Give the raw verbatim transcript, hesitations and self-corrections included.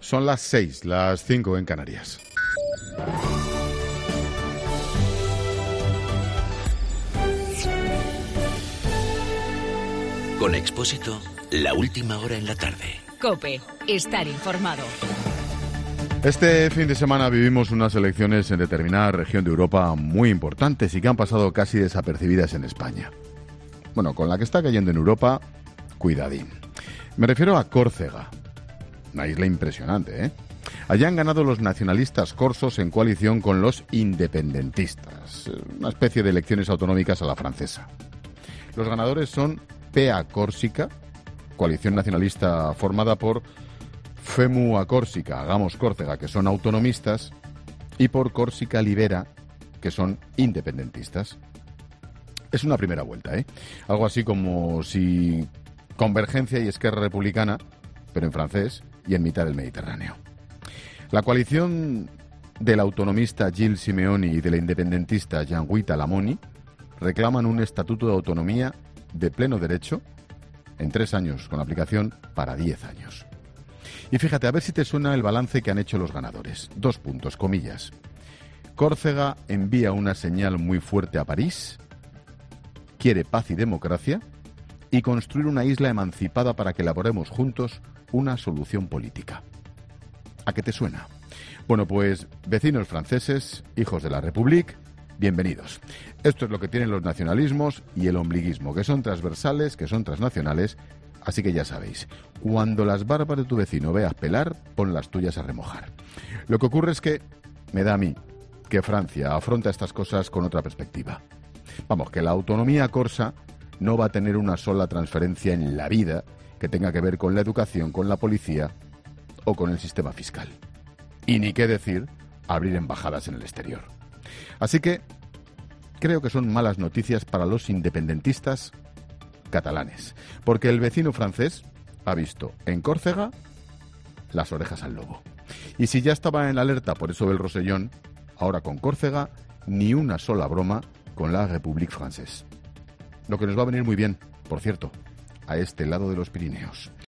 Son las seis, las cinco en Canarias. Con Expósito, la última hora en la tarde. COPE, estar informado. Este fin de semana vivimos unas elecciones en determinada región de Europa muy importantes y que han pasado casi desapercibidas en España. Bueno, con la que está cayendo en Europa, cuidadín. Me refiero a Córcega, una isla impresionante, ¿eh? Allá han ganado los nacionalistas corsos en coalición con los independentistas, una especie de elecciones autonómicas a la francesa. Los ganadores son P A Córsica, coalición nacionalista formada por Femu a Córsica, Hagamos Córcega, que son autonomistas, y por Córsica Libera, que son independentistas. Es una primera vuelta, ¿eh? Algo así como si Convergencia y Esquerra Republicana, pero en francés y en mitad del Mediterráneo. La coalición del autonomista Gilles Simeoni y de la independentista Jean-Louis Talamoni reclaman un estatuto de autonomía de pleno derecho en tres años, con aplicación para diez años. Y fíjate, a ver si te suena el balance que han hecho los ganadores. Dos puntos, comillas. Córcega envía una señal muy fuerte a París, quiere paz y democracia y construir una isla emancipada para que elaboremos juntos una solución política. ¿A qué te suena? Bueno, pues vecinos franceses, hijos de la République, bienvenidos. Esto es lo que tienen los nacionalismos y el ombliguismo, que son transversales, que son transnacionales. Así que ya sabéis, cuando las barbas de tu vecino veas pelar, pon las tuyas a remojar. Lo que ocurre es que me da a mí que Francia afronta estas cosas con otra perspectiva. Vamos, que la autonomía corsa no va a tener una sola transferencia en la vida que tenga que ver con la educación, con la policía o con el sistema fiscal. Y ni qué decir, abrir embajadas en el exterior. Así que creo que son malas noticias para los independentistas catalanes, porque el vecino francés ha visto en Córcega las orejas al lobo. Y si ya estaba en alerta por eso del Rosellón, ahora con Córcega ni una sola broma con la République Française. Lo que nos va a venir muy bien, por cierto, a este lado de los Pirineos.